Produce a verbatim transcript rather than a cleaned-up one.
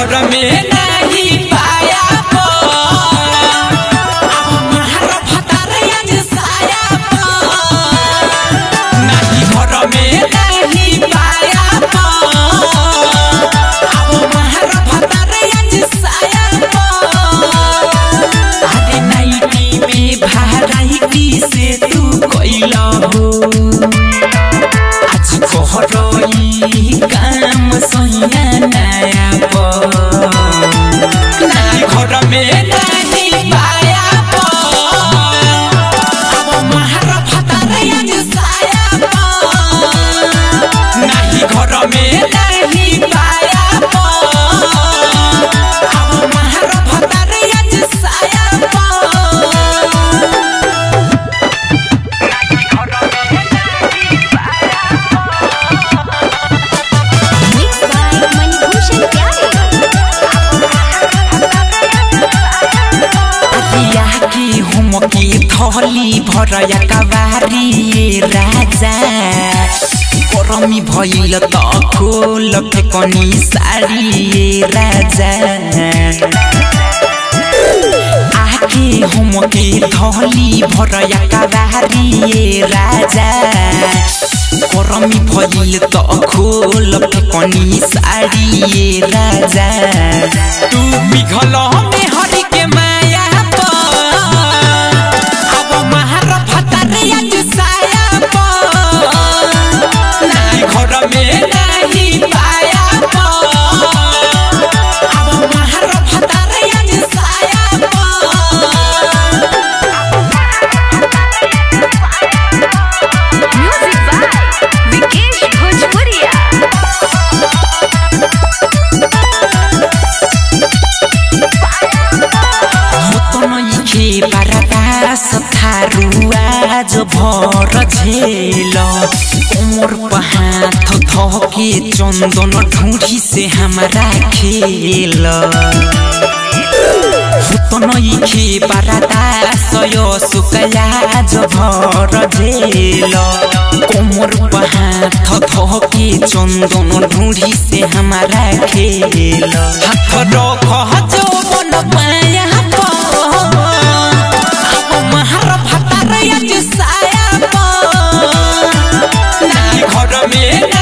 घर में नहीं पाया अब महर भतार आज साया नहीं घर में नहीं पाया अब महर भतार आज साया अरे नाइटी में भराई से तू कोइला हो आज कोहरोई काम सोया नया पो नहीं घर में नहीं पाया अब महर भतार आज साया नहीं घर में नहीं पाया अब महर भतार आज साया की थली भरया कवारी राजा गरमी भइल त खोल फेकनी साडी राजा आके हम के थली भरया कवारी राजा गरमी भइल त खोल फेकनी साडी राजा तू पिघल में हरि के माया घर में नहीं पाया अब महर भतार आज साया म्यूजिक बाय विकेश भोजपुरिया के बरदास थारुआ जो भर झेल उमर पहाथ थके चंदन ढूंढी से हमारा खेल के बरदास यो सुकया जो भर झेल उमर पहाथ थके चंदन ढूंढी से हमारा खेल हाथ रख जो बन पाया महर भतार आज साया नहीं घर में